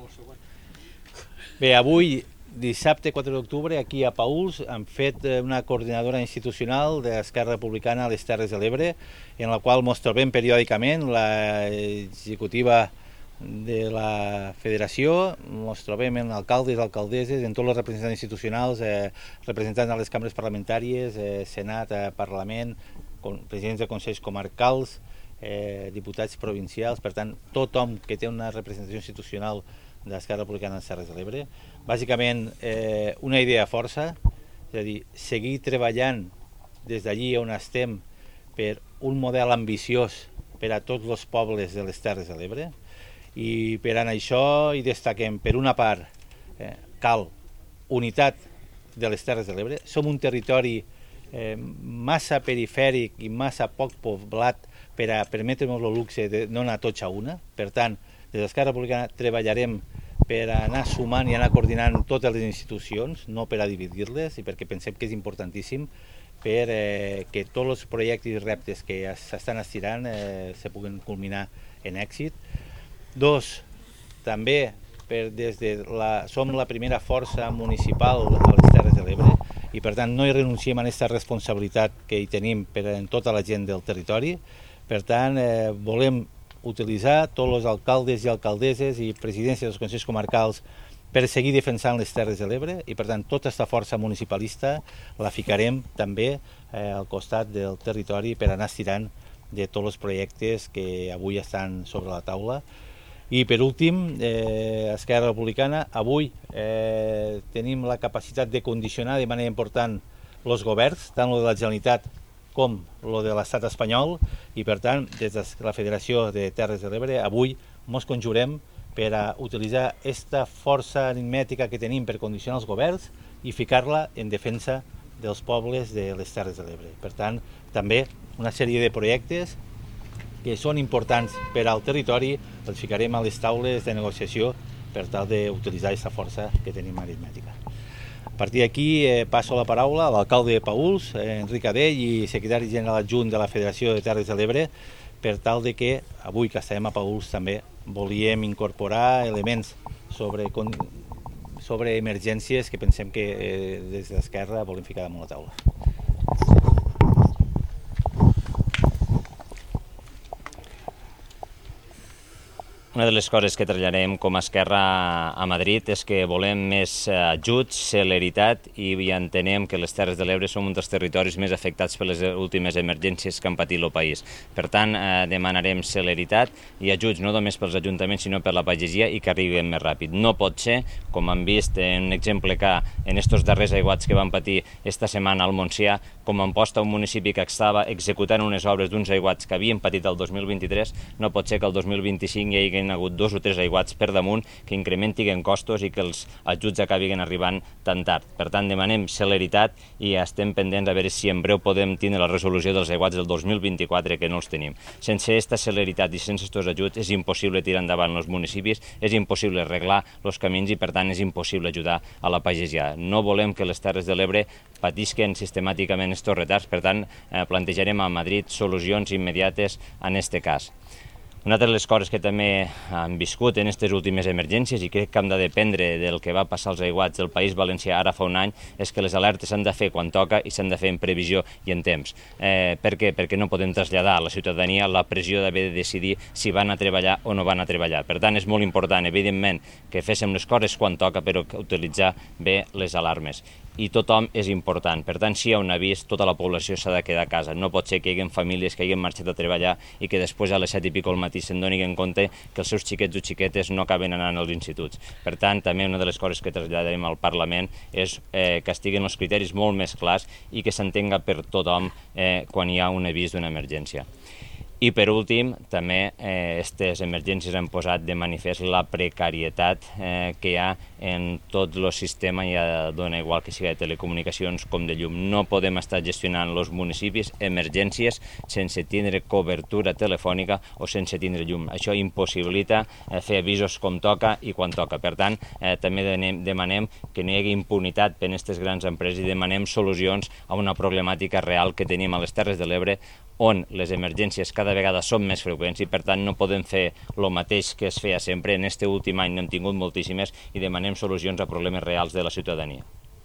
Bé, avui, dissabte 4 d'octubre, aquí a Paüls, hem fet una coordinadora institucional d'Esquerra Republicana a les Terres de l'Ebre, en la qual ens trobem periòdicament l'executiva de la federació, ens trobem en alcaldes, alcaldesses, en tots els representants institucionals, representants de les cambres parlamentàries, Senat, Parlament, presidents de consells comarcals, diputats provincials, per tant, tothom que té una representació institucional d'Esquerra Republicana a les Terres de l'Ebre. Bàsicament, una idea força, és a dir, seguir treballant des d'allí on estem per un model ambiciós per a tots els pobles de les Terres de l'Ebre, i per a això hi destaquem, per una part, cal unitat de les Terres de l'Ebre. Som un territori massa perifèric i massa poc poblat per a permetre'ns el luxe de no anar tots a una. Per tant, des d'Esquerra Republicana treballarem per anar sumant i anar coordinant totes les institucions, no per a dividir-les, i perquè pensem que és importantíssim per que tots els projectes i reptes que s'estan estirant se puguin culminar en èxit. Dos, també som la primera força municipal a les Terres de l'Ebre i per tant no hi renunciem a aquesta responsabilitat que hi tenim en tota la gent del territori. Per tant, volem utilitzar tots els alcaldes i alcaldesses i presidències dels consells comarcals per seguir defensant les Terres de l'Ebre i per tant tota aquesta força municipalista la ficarem també al costat del territori per anar estirant de tots els projectes que avui estan sobre la taula. I per últim, Esquerra Republicana, avui tenim la capacitat de condicionar de manera important els governs, tant el de la Generalitat com el de l'estat espanyol, i per tant, des de la Federació de Terres de l'Ebre, avui ens conjurem per a utilitzar aquesta força aritmètica que tenim per condicionar els governs i ficar-la en defensa dels pobles de les Terres de l'Ebre. Per tant, també una sèrie de projectes que són importants per al territori, els ficarem a les taules de negociació per tal d'utilitzar aquesta força que tenim aritmètica. A partir d'aquí passo la paraula a l'alcalde de Paüls, Enric Adell, i secretari general adjunt de la Federació de Terres de l'Ebre, per tal de que avui que estem a Paüls també volíem incorporar elements sobre emergències que pensem que des d'Esquerra volem ficar damunt la taula. Una de les coses que traslladem com a Esquerra a Madrid és que volem més ajuts, celeritat, i entenem que les Terres de l'Ebre són un dels territoris més afectats per les últimes emergències que han patit el país. Per tant, demanarem celeritat i ajuts no només pels ajuntaments sinó per la pagesia i que arribin més ràpid. No pot ser, com hem vist en un exemple que en estos darrers aiguats que van patir esta setmana al Montsià, com Amposta, un municipi que estava executant unes obres d'uns aiguats que havien patit el 2023, no pot ser que el 2025 hi hagi hagut 2 o 3 aiguats per damunt que incrementin costos i que els ajuts acabin arribant tan tard. Per tant, demanem celeritat i estem pendents a veure si en breu podem tindre la resolució dels aiguats del 2024, que no els tenim. Sense aquesta celeritat i sense aquests ajuts és impossible tirar endavant els municipis, és impossible arreglar els camins i per tant és impossible ajudar a la pagesia. No volem que les Terres de l'Ebre patisquen sistemàticament aquests retards, per tant plantejarem a Madrid solucions immediates en aquest cas. Una de les coses que també han viscut en aquestes últimes emergències, i crec que hem de dependre del que va passar als aiguats del País Valencià ara fa un any, és que les alertes s'han de fer quan toca i s'han de fer en previsió i en temps. Per què? Perquè no podem traslladar a la ciutadania la pressió d'haver de decidir si van a treballar o no van a treballar. Per tant, és molt important, evidentment, que féssim les coses quan toca, però utilitzar bé les alarmes. I tothom és important. Per tant, si hi ha un avís, tota la població s'ha de quedar a casa. No pot ser que hi hagi famílies que hagin marxat a treballar i que després a les 7 i pico al matí se'n donin en compte que els seus xiquets o xiquetes no acaben anant als instituts. Per tant, també una de les coses que traslladarem al Parlament és que estiguin els criteris molt més clars i que s'entenga per tothom quan hi ha un avís d'una emergència. I per últim, també aquestes emergències han posat de manifest la precarietat que hi ha en tot el sistema, ja dona igual que sigui de telecomunicacions com de llum. No podem estar gestionant els municipis emergències sense tindre cobertura telefònica o sense tindre llum. Això impossibilita fer avisos com toca i quan toca. Per tant, també demanem que no hi hagi impunitat per aquestes grans empreses i demanem solucions a una problemàtica real que tenim a les Terres de l'Ebre on les emergències cada vegada són més freqüents i per tant no podem fer el mateix que es feia sempre. En aquest últim any n'hem tingut moltíssimes i demanem solucions a problemes reals de la ciutadania.